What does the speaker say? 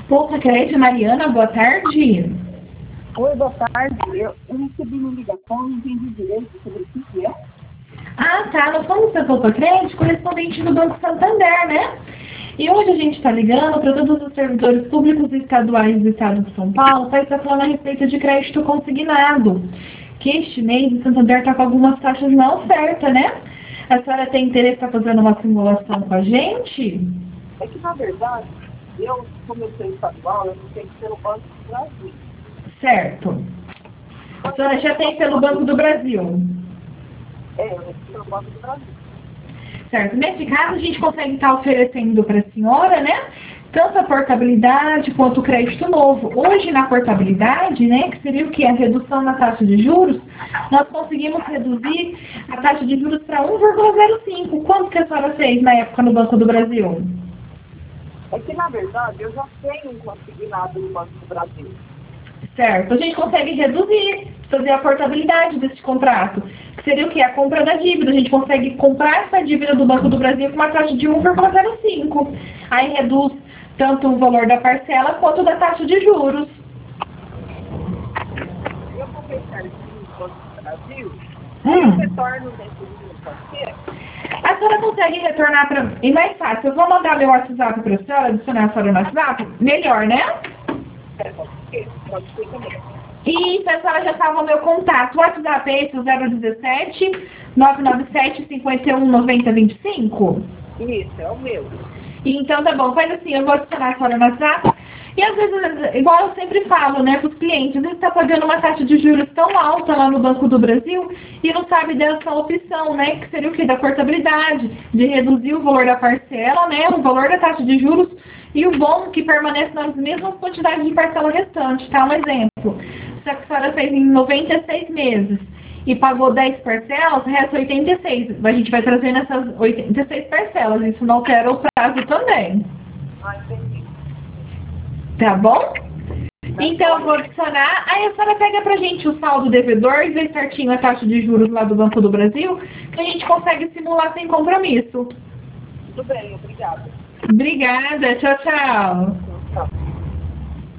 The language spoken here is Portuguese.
Pouca Crédito, Mariana, boa tarde. Oi, boa tarde. Eu recebi uma ligação, não entendi direito sobre o que é. Ah, tá. Nós somos da Pouca Crédito, correspondente do Banco Santander, né? E hoje a gente está ligando para todos os servidores públicos e estaduais do estado de São Paulo para estar falando a respeito de crédito consignado. Que este mês o Santander está com algumas taxas na oferta, né? A senhora tem interesse em estar fazendo uma simulação com a gente? É que, na verdade, eu comecei estadual, eu não tenho que ser o Banco do Brasil. Certo. A senhora já tem pelo Banco do Brasil? É, eu tenho que ser o Banco do Brasil. Certo. Nesse caso, a gente consegue estar oferecendo para a senhora, né? Tanto a portabilidade quanto o crédito novo. Hoje, na portabilidade, né, que seria o que? A redução na taxa de juros, nós conseguimos reduzir a taxa de juros para 1,05. Quanto que a senhora fez na época no Banco do Brasil? É que, na verdade, eu já tenho um consignado no Banco do Brasil. Certo. A gente consegue reduzir, fazer a portabilidade desse contrato. Que seria o quê? A compra da dívida. A gente consegue comprar essa dívida do Banco do Brasil com uma taxa de 1,05. Aí reduz tanto o valor da parcela quanto da taxa de juros. Eu vou fechar aqui no Banco do Brasil e eu retorno nesse dinheiro parceiro. A senhora consegue retornar para... E mais fácil, eu vou mandar meu WhatsApp para a senhora, adicionar a senhora no WhatsApp? Melhor, né? Pode ser também. E a senhora já salva o meu contato. O WhatsApp é esse, o 017 997 51 90 25? Isso, é o meu. Então tá bom, faz assim, eu vou adicionar a senhora no WhatsApp. E às vezes, igual eu sempre falo, né, para os clientes, às vezes está pagando uma taxa de juros tão alta lá no Banco do Brasil e não sabe dessa opção, né, que seria o quê? Da portabilidade, de reduzir o valor da parcela, né, o valor da taxa de juros e o bom que permanece nas mesmas quantidades de parcela restante, tá? Um exemplo, se a senhora fez em 96 meses e pagou 10 parcelas, resta 86. A gente vai trazendo essas 86 parcelas, isso não altera o prazo também. Ah, entendi. Tá bom? Então eu vou adicionar, aí a senhora pega pra gente o saldo devedor e vê certinho a taxa de juros lá do Banco do Brasil, que a gente consegue simular sem compromisso. Tudo bem, obrigada. Obrigada, tchau, tchau.